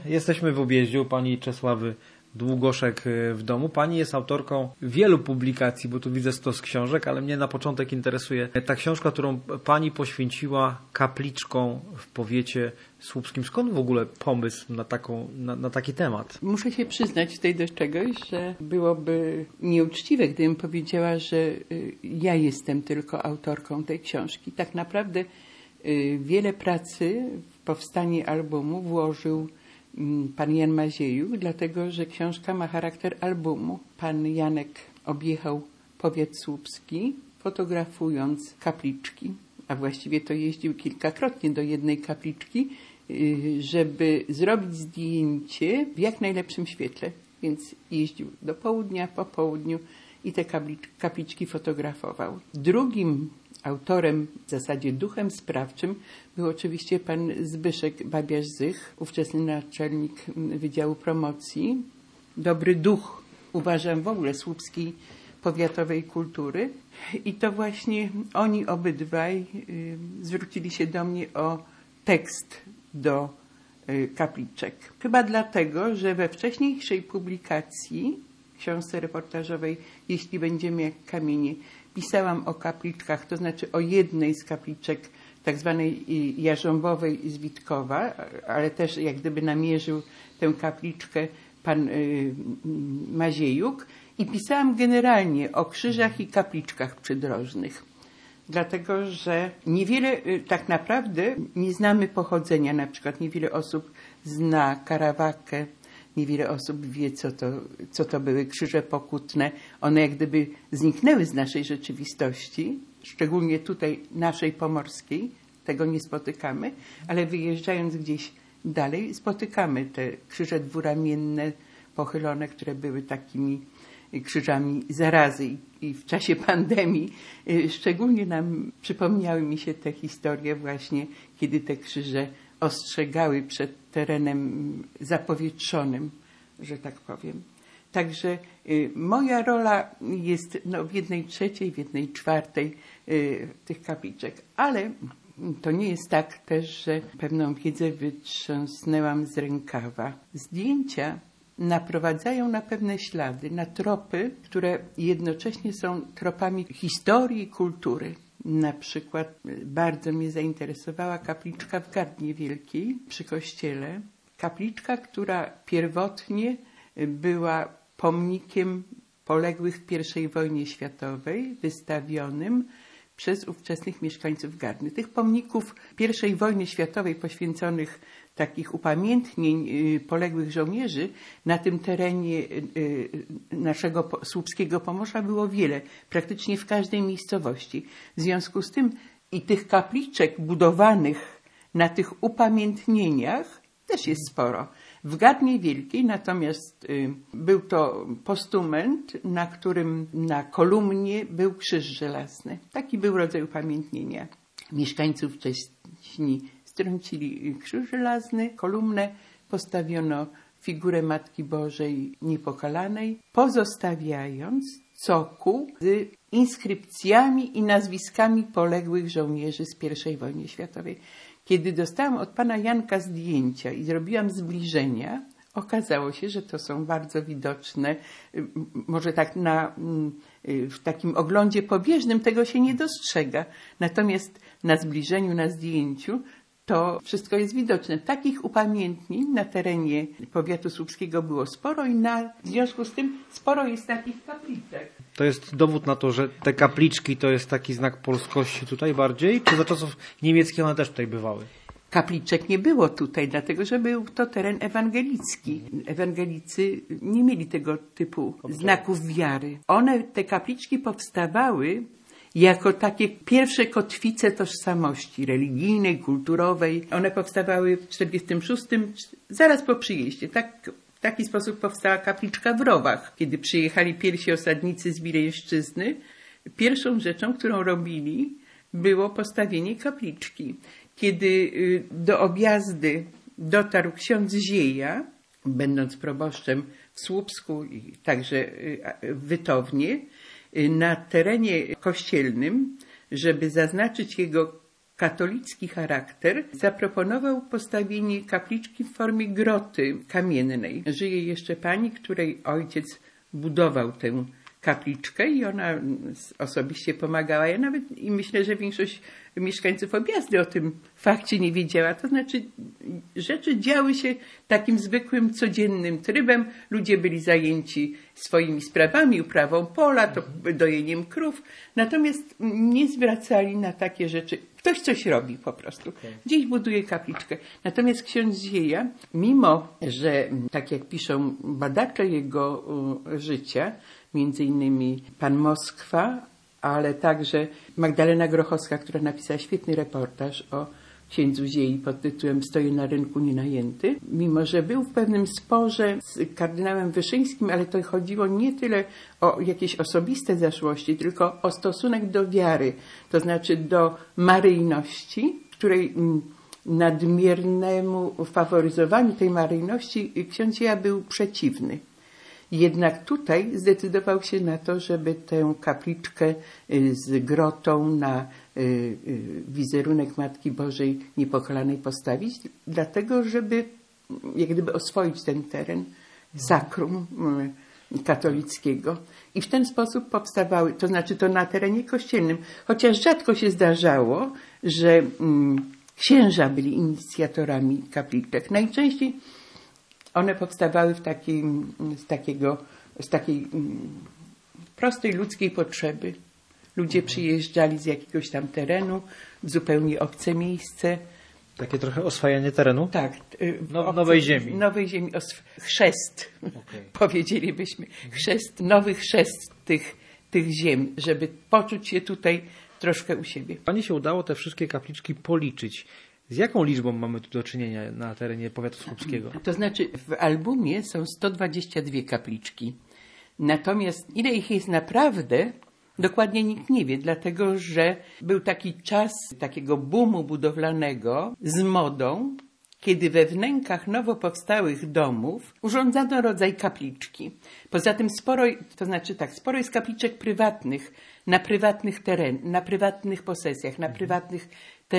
Jesteśmy w Objeździu pani Czesławy Długoszek w domu. Pani jest autorką wielu publikacji, bo tu widzę stos książek, ale mnie na początek interesuje ta książka, którą pani poświęciła kapliczkom w powiecie słupskim. Skąd w ogóle pomysł na taki temat? Muszę się przyznać tutaj do czegoś, że byłoby nieuczciwe, gdybym powiedziała, że ja jestem tylko autorką tej książki. Tak naprawdę wiele pracy w powstanie albumu włożył pan Jan Maziejuk, dlatego że książka ma charakter albumu. Pan Janek objechał powiat słupski, fotografując kapliczki, a właściwie to jeździł kilkakrotnie do jednej kapliczki, żeby zrobić zdjęcie w jak najlepszym świetle. Więc jeździł do południa, po południu i te kapliczki fotografował. Drugim autorem, w zasadzie duchem sprawczym, był oczywiście pan Zbyszek Babiarz-Zych, ówczesny naczelnik Wydziału Promocji. Dobry duch, uważam, w ogóle słupskiej powiatowej kultury. I to właśnie oni obydwaj zwrócili się do mnie o tekst do kapliczek. Chyba dlatego, że we wcześniejszej publikacji, książce reportażowej Jeśli będziemy jak kamienie, pisałam o kapliczkach, to znaczy o jednej z kapliczek tak zwanej Jarząbowej z Witkowa, ale też jak gdyby namierzył tę kapliczkę pan Maziejuk, i pisałam generalnie o krzyżach i kapliczkach przydrożnych. Dlatego, że niewiele tak naprawdę nie znamy pochodzenia, na przykład niewiele osób zna Karawakę, niewiele osób wie, co to były krzyże pokutne. One jak gdyby zniknęły z naszej rzeczywistości, szczególnie tutaj naszej pomorskiej. Tego nie spotykamy, ale wyjeżdżając gdzieś dalej spotykamy te krzyże dwuramienne, pochylone, które były takimi krzyżami zarazy. I w czasie pandemii szczególnie przypomniały mi się te historie właśnie, kiedy te krzyże ostrzegały przed terenem zapowietrzonym, że tak powiem. Także moja rola jest w 1/3, w 1/4 tych kapliczek, ale to nie jest tak też, że pewną wiedzę wytrząsnęłam z rękawa. Zdjęcia naprowadzają na pewne ślady, na tropy, które jednocześnie są tropami historii i kultury. Na przykład bardzo mnie zainteresowała kapliczka w Gardnie Wielkiej przy kościele. Kapliczka, która pierwotnie była pomnikiem poległych w I wojnie światowej, wystawionym przez ówczesnych mieszkańców Gardny. Tych pomników I wojny światowej poświęconych takich upamiętnień poległych żołnierzy na tym terenie naszego słupskiego Pomorza było wiele, praktycznie w każdej miejscowości. W związku z tym i tych kapliczek budowanych na tych upamiętnieniach też jest sporo. W Gardnie Wielkiej natomiast był to postument, na którym na kolumnie był krzyż żelazny. Taki był rodzaj upamiętnienia. Mieszkańców wcześniej strącili krzyż żelazny, kolumnę, postawiono figurę Matki Bożej Niepokalanej, pozostawiając cokół z inskrypcjami i nazwiskami poległych żołnierzy z I wojny światowej. Kiedy dostałam od pana Janka zdjęcia i zrobiłam zbliżenia, okazało się, że to są bardzo widoczne. Może tak w takim oglądzie pobieżnym tego się nie dostrzega. Natomiast na zbliżeniu, na zdjęciu to wszystko jest widoczne. Takich upamiętnień na terenie powiatu słupskiego było sporo i w związku z tym sporo jest takich kapliczek. To jest dowód na to, że te kapliczki to jest taki znak polskości tutaj bardziej? Czy za czasów niemieckich one też tutaj bywały? Kapliczek nie było tutaj, dlatego że był to teren ewangelicki. Ewangelicy nie mieli tego typu znaków wiary. te kapliczki powstawały jako takie pierwsze kotwice tożsamości religijnej, kulturowej. One powstawały w 1946, zaraz po przyjeździe. W taki sposób powstała kapliczka w Rowach. Kiedy przyjechali pierwsi osadnicy z Wileńszczyzny, pierwszą rzeczą, którą robili, było postawienie kapliczki. Kiedy do Objazdy dotarł ksiądz Zieja, będąc proboszczem w Słupsku i także w Wytownie, na terenie kościelnym, żeby zaznaczyć jego katolicki charakter, zaproponował postawienie kapliczki w formie groty kamiennej. Żyje jeszcze pani, której ojciec budował tę kapliczkę i ona osobiście pomagała. Ja nawet i myślę, że większość mieszkańców Objazdy o tym fakcie nie wiedziała. To znaczy rzeczy działy się takim zwykłym, codziennym trybem. Ludzie byli zajęci swoimi sprawami, uprawą pola, dojeniem krów. Natomiast nie zwracali na takie rzeczy. Ktoś coś robi po prostu. Gdzieś buduje kapliczkę. Natomiast ksiądz Zieja, mimo że, tak jak piszą badacze jego życia, między innymi pan Moskwa, ale także Magdalena Grochowska, która napisała świetny reportaż o księdzu Ziei pod tytułem Stoję na rynku nienajęty. Mimo że był w pewnym sporze z kardynałem Wyszyńskim, ale to chodziło nie tyle o jakieś osobiste zaszłości, tylko o stosunek do wiary, to znaczy do maryjności, której nadmiernemu faworyzowaniu tej maryjności ksiądz Zieja był przeciwny. Jednak tutaj zdecydował się na to, żeby tę kapliczkę z grotą na wizerunek Matki Bożej Niepokalanej postawić, dlatego żeby jak gdyby oswoić ten teren sakrum katolickiego. I w ten sposób powstawały, to znaczy to na terenie kościelnym, chociaż rzadko się zdarzało, że księża byli inicjatorami kapliczek. Najczęściej one powstawały z takiej prostej ludzkiej potrzeby. Ludzie przyjeżdżali z jakiegoś tam terenu, w zupełnie obce miejsce. Takie trochę oswajanie terenu? Tak. Nowej ziemi. Nowej ziemi. Chrzest, powiedzielibyśmy. Nowy chrzest tych ziem, żeby poczuć się tutaj troszkę u siebie. Pani się udało te wszystkie kapliczki policzyć. Z jaką liczbą mamy tu do czynienia na terenie powiatu słupskiego? To znaczy w albumie są 122 kapliczki. Natomiast ile ich jest naprawdę, dokładnie nikt nie wie, dlatego że był taki czas takiego boomu budowlanego z modą, kiedy we wnękach nowo powstałych domów urządzano rodzaj kapliczki. Poza tym sporo jest kapliczek prywatnych, na prywatnych posesjach, na prywatnych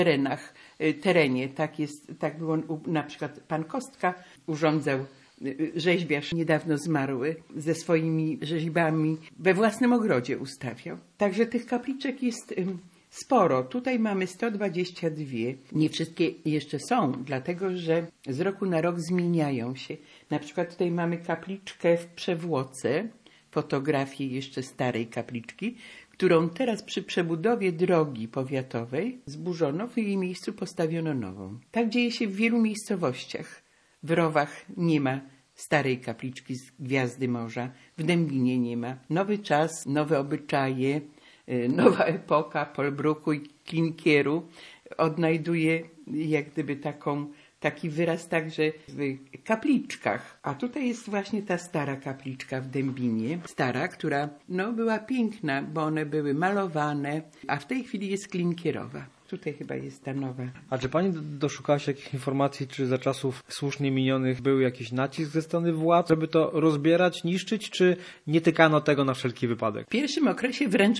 terenie. Tak było na przykład pan Kostka urządzał, rzeźbiarz niedawno zmarły, ze swoimi rzeźbami we własnym ogrodzie ustawiał. Także tych kapliczek jest sporo. Tutaj mamy 122. Nie wszystkie jeszcze są, dlatego że z roku na rok zmieniają się. Na przykład tutaj mamy kapliczkę w Przewłoce, fotografię jeszcze starej kapliczki, którą teraz przy przebudowie drogi powiatowej zburzono, w jej miejscu postawiono nową. Tak dzieje się w wielu miejscowościach. W Rowach nie ma starej kapliczki z Gwiazdy Morza, w Dębinie nie ma. Nowy czas, nowe obyczaje, nowa epoka Polbruku i klinkieru odnajduje jak gdyby taki wyraz także w kapliczkach. A tutaj jest właśnie ta stara kapliczka w Dębinie. Stara, która była piękna, bo one były malowane, a w tej chwili jest klinkierowa. Tutaj chyba jest ta nowa. A czy pani doszukała się jakichś informacji, czy za czasów słusznie minionych był jakiś nacisk ze strony władz, żeby to rozbierać, niszczyć, czy nie tykano tego na wszelki wypadek? W pierwszym okresie wręcz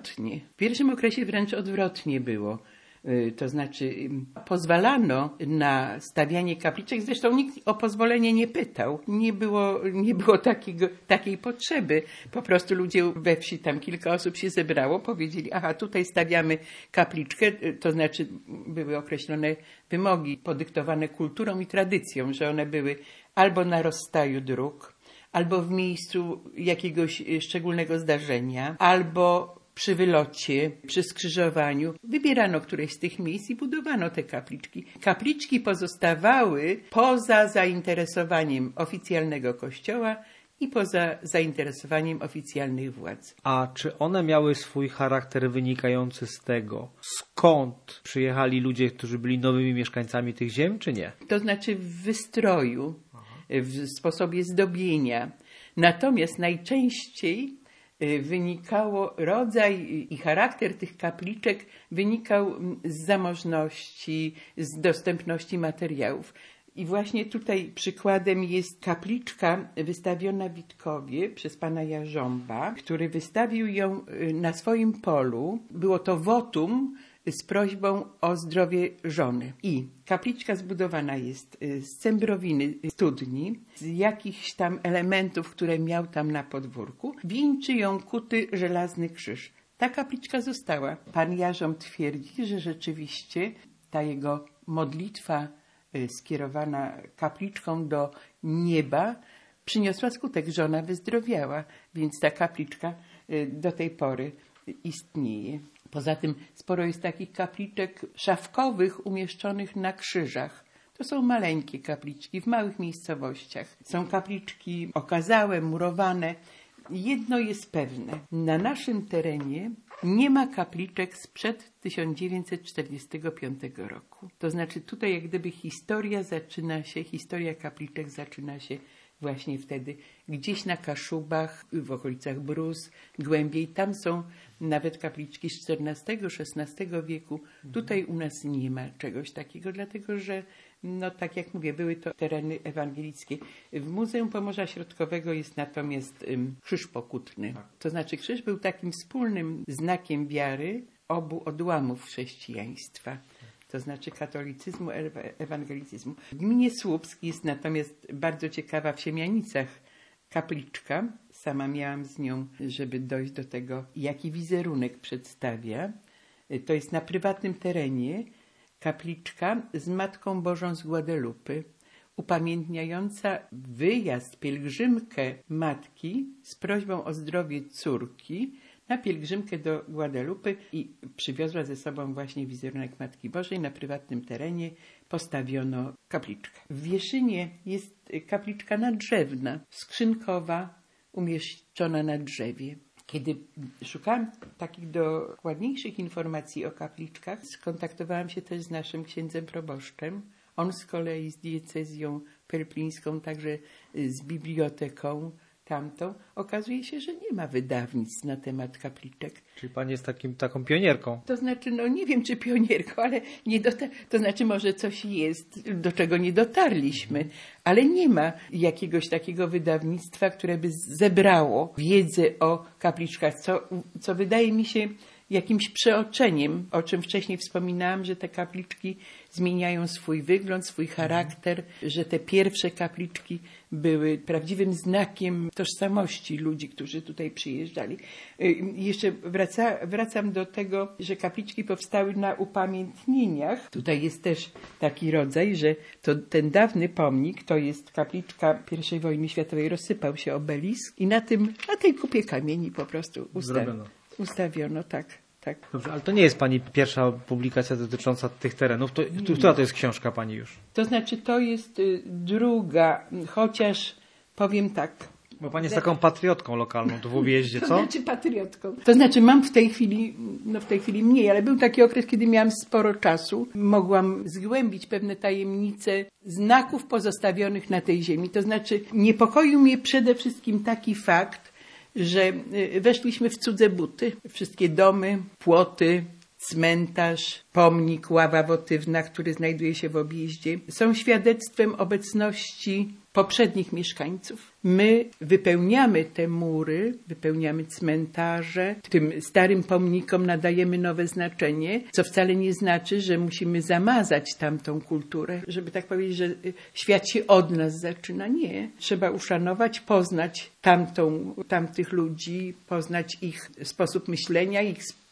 odwrotnie było. To znaczy pozwalano na stawianie kapliczek, zresztą nikt o pozwolenie nie pytał, nie było takiej potrzeby. Po prostu ludzie we wsi, tam kilka osób się zebrało, powiedzieli, aha, tutaj stawiamy kapliczkę, to znaczy były określone wymogi podyktowane kulturą i tradycją, że one były albo na rozstaju dróg, albo w miejscu jakiegoś szczególnego zdarzenia, albo przy wylocie, przy skrzyżowaniu. Wybierano któreś z tych miejsc i budowano te kapliczki. Kapliczki pozostawały poza zainteresowaniem oficjalnego kościoła i poza zainteresowaniem oficjalnych władz. A czy one miały swój charakter wynikający z tego, skąd przyjechali ludzie, którzy byli nowymi mieszkańcami tych ziem, czy nie? To znaczy w wystroju, w sposobie zdobienia. Natomiast najczęściej rodzaj i charakter tych kapliczek wynikał z zamożności, z dostępności materiałów. I właśnie tutaj przykładem jest kapliczka wystawiona w Witkowie przez pana Jarząba, który wystawił ją na swoim polu. Było to wotum z prośbą o zdrowie żony. I kapliczka zbudowana jest z cembrowiny studni, z jakichś tam elementów, które miał tam na podwórku. Wieńczy ją kuty żelazny krzyż. Ta kapliczka została. Pan Jarząb twierdzi, że rzeczywiście ta jego modlitwa skierowana kapliczką do nieba przyniosła skutek. Żona wyzdrowiała, więc ta kapliczka do tej pory istnieje. Poza tym sporo jest takich kapliczek szafkowych umieszczonych na krzyżach. To są maleńkie kapliczki w małych miejscowościach. Są kapliczki okazałe, murowane. Jedno jest pewne. Na naszym terenie nie ma kapliczek sprzed 1945 roku. To znaczy tutaj jak gdyby historia kapliczek zaczyna się właśnie wtedy. Gdzieś na Kaszubach, w okolicach Brus, głębiej. Tam są nawet kapliczki z XIV-XVI wieku. Tutaj u nas nie ma czegoś takiego, dlatego że, no tak jak mówię, były to tereny ewangelickie. W Muzeum Pomorza Środkowego jest natomiast krzyż pokutny. To znaczy krzyż był takim wspólnym znakiem wiary obu odłamów chrześcijaństwa. To znaczy katolicyzmu, ewangelicyzmu. W gminie Słupsk jest natomiast bardzo ciekawa w Siemianicach kapliczka. Sama miałam z nią, żeby dojść do tego, jaki wizerunek przedstawia. To jest na prywatnym terenie kapliczka z Matką Bożą z Guadalupy, upamiętniająca wyjazd, pielgrzymkę matki z prośbą o zdrowie córki na pielgrzymkę do Guadalupy i przywiozła ze sobą właśnie wizerunek Matki Bożej. Na prywatnym terenie postawiono kapliczkę. W Wieszynie jest kapliczka nadrzewna, skrzynkowa, umieszczona na drzewie. Kiedy szukałam takich dokładniejszych informacji o kapliczkach, skontaktowałam się też z naszym księdzem proboszczem. On z kolei z diecezją pelplińską, także z biblioteką tamtą. Okazuje się, że nie ma wydawnictw na temat kapliczek. Czyli pani jest taką pionierką. To znaczy, no nie wiem, czy pionierką, ale to znaczy może coś jest, do czego nie dotarliśmy, ale nie ma jakiegoś takiego wydawnictwa, które by zebrało wiedzę o kapliczkach, co wydaje mi się jakimś przeoczeniem, o czym wcześniej wspominałam, że te kapliczki zmieniają swój wygląd, swój charakter, że te pierwsze kapliczki były prawdziwym znakiem tożsamości ludzi, którzy tutaj przyjeżdżali. Jeszcze wracam do tego, że kapliczki powstały na upamiętnieniach. Tutaj jest też taki rodzaj, że ten dawny pomnik to jest kapliczka I wojny światowej, rozsypał się obelisk i na tej kupie kamieni po prostu ustawiono, tak. Dobrze, ale to nie jest pani pierwsza publikacja dotycząca tych terenów. Która to jest książka pani już? To znaczy to jest druga, chociaż powiem tak. Bo pani jest taką patriotką lokalną tu w Ubieździe, co? To znaczy patriotką. To znaczy mam w tej chwili mniej, ale był taki okres, kiedy miałam sporo czasu. Mogłam zgłębić pewne tajemnice znaków pozostawionych na tej ziemi. To znaczy niepokoił mnie przede wszystkim taki fakt, że weszliśmy w cudze buty. Wszystkie domy, płoty, cmentarz, pomnik, ława wotywna, który znajduje się w Objeździe, są świadectwem obecności poprzednich mieszkańców. My wypełniamy te mury, wypełniamy cmentarze, tym starym pomnikom nadajemy nowe znaczenie, co wcale nie znaczy, że musimy zamazać tamtą kulturę, żeby tak powiedzieć, że świat się od nas zaczyna. Nie. Trzeba uszanować, poznać tamtych ludzi, poznać ich sposób myślenia,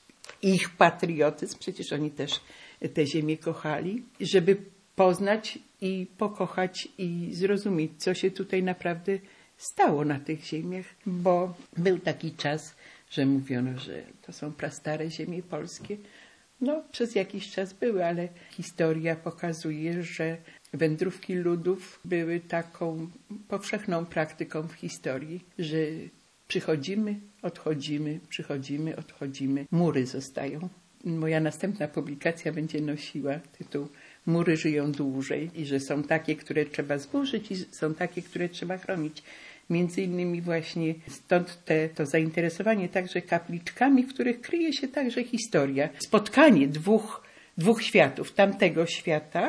ich patriotyzm, przecież oni też tę ziemię kochali, żeby poznać i pokochać i zrozumieć, co się tutaj naprawdę stało na tych ziemiach, bo był taki czas, że mówiono, że to są prastare ziemie polskie. No, przez jakiś czas były, ale historia pokazuje, że wędrówki ludów były taką powszechną praktyką w historii, że przychodzimy, odchodzimy, przychodzimy, odchodzimy. Mury zostają. Moja następna publikacja będzie nosiła tytuł Mury żyją dłużej i że są takie, które trzeba zburzyć i są takie, które trzeba chronić. Między innymi właśnie stąd to zainteresowanie także kapliczkami, w których kryje się także historia. Spotkanie dwóch światów. Tamtego świata,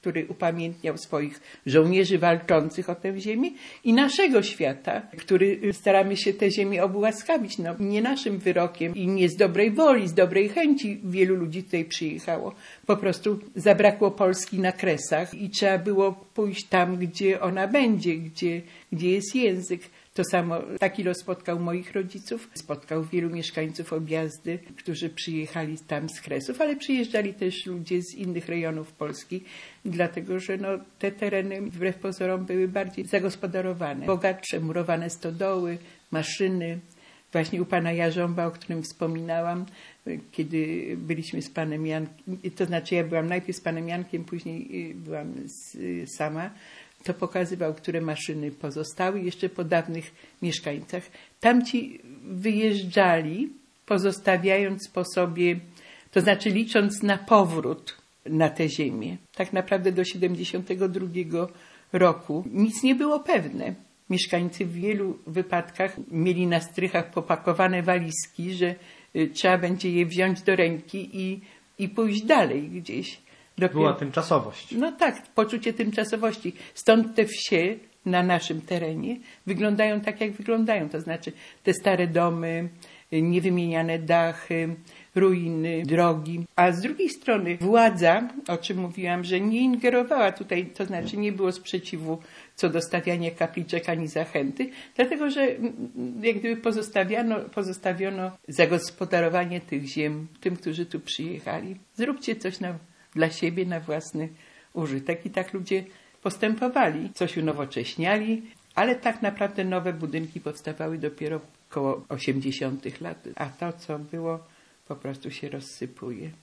który upamiętniał swoich żołnierzy walczących o tę ziemię, i naszego świata, który staramy się tę ziemię obłaskawić. No, nie naszym wyrokiem i nie z dobrej woli, z dobrej chęci wielu ludzi tutaj przyjechało. Po prostu zabrakło Polski na Kresach i trzeba było pójść tam, gdzie ona będzie, gdzie jest język. To samo, taki los spotkał moich rodziców, spotkał wielu mieszkańców Objazdy, którzy przyjechali tam z Kresów, ale przyjeżdżali też ludzie z innych rejonów Polski, dlatego że te tereny wbrew pozorom były bardziej zagospodarowane, bogatsze, murowane stodoły, maszyny. Właśnie u pana Jarząba, o którym wspominałam, kiedy byliśmy z panem Jankiem, to znaczy ja byłam najpierw z panem Jankiem, później byłam sama, to pokazywał, które maszyny pozostały jeszcze po dawnych mieszkańcach. Tamci wyjeżdżali, pozostawiając po sobie, to znaczy licząc na powrót na tę ziemię. Tak naprawdę do 1972 roku nic nie było pewne. Mieszkańcy w wielu wypadkach mieli na strychach popakowane walizki, że trzeba będzie je wziąć do ręki i pójść dalej gdzieś. Była tymczasowość. No tak, poczucie tymczasowości. Stąd te wsie na naszym terenie wyglądają tak, jak wyglądają. To znaczy te stare domy, niewymieniane dachy, ruiny, drogi. A z drugiej strony władza, o czym mówiłam, że nie ingerowała tutaj, to znaczy nie było sprzeciwu co do stawiania kapliczek ani zachęty, dlatego że jak gdyby pozostawiono zagospodarowanie tych ziem tym, którzy tu przyjechali. Zróbcie coś dla siebie, na własny użytek. I tak ludzie postępowali, coś unowocześniali, ale tak naprawdę nowe budynki powstawały dopiero około 80. lat, a to, co było, po prostu się rozsypuje.